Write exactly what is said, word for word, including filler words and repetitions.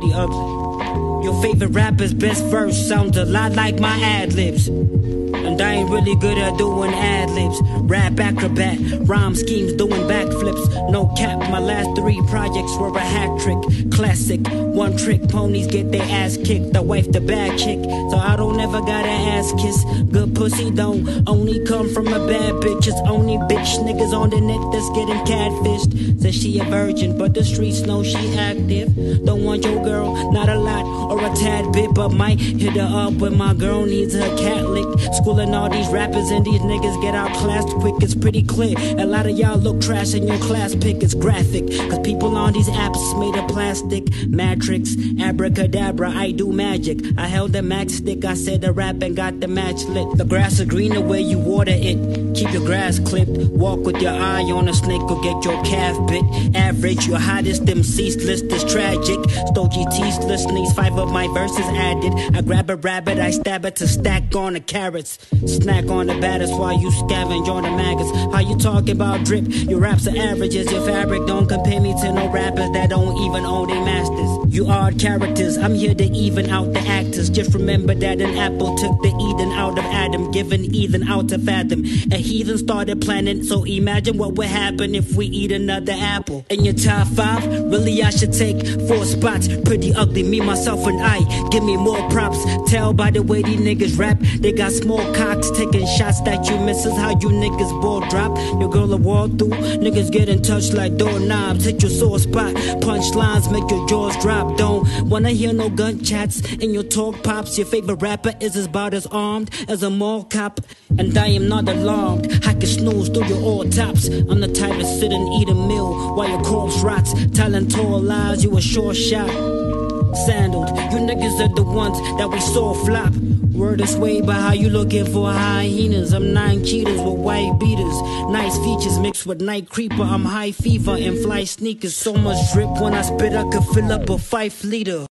pretty ugly. Your favorite rapper's best verse sounds a lot like my ad-libs. And I ain't really good at doing ad-libs. Rap acrobat, rhyme schemes, doing backflips. No cap, my last three projects were a hat trick. Classic, one trick ponies get their ass kicked. The wife the bad chick, so I don't ever got an ass kiss. Good pussy don't only come from a bad bitch. It's only bitch niggas on the net that's getting catfished. Says she a virgin, but the streets know she active. Don't want your girl, not a lot or a tad bit, but might hit her up when my girl needs her cat licked. School and all these rappers and these niggas get outclassed quick. It's pretty clear a lot of y'all look trash in your class pick. It's graphic, cause people on these apps made of plastic. Matrix, abracadabra, I do magic. I held the matchstick, I said the rap and got the match lit. The grass is greener where you water it. Keep your grass clipped. Walk with your eye on a snake or get your calf bit. Average, your hottest, them ceaseless, this tragic. Stole G T's listenings, five of my verses added. I grab a rabbit, I stab it to stack on the carrots. Snack on the batters while you scavenge on the maggots. How you talking about drip? Your raps are averages. Your fabric don't compare me to no rappers that don't even own their masters. You odd characters, I'm here to even out the actors. Just remember that an apple took the Eden out of Adam, giving Ethan out to fathom. A heathen started planning, so imagine what would happen if we eat another apple. In your top five, really I should take four spots. Pretty ugly, me, myself, and I. Give me more props. Tell by the way these niggas rap, they got small cocks taking shots that you miss. Is how you niggas ball drop. Your girl a wall through. Niggas get in touch like doorknobs. Hit your sore spot. Punchlines make your jaws drop. Don't wanna hear no gun chats in your talk pops. Your favorite rapper is about as armed as a mall cop. And I am not alarmed. I can snooze through your all tops. I'm the type to sit and eat a meal while your corpse rots. Telling tall lies, you a short shot. Sandaled, you niggas are the ones that we saw flop. Word is way by how you looking for hyenas. I'm nine cheaters with white beaters. Nice features mixed with night creeper. I'm high fever and fly sneakers. So much drip when I spit I could fill up a five liter.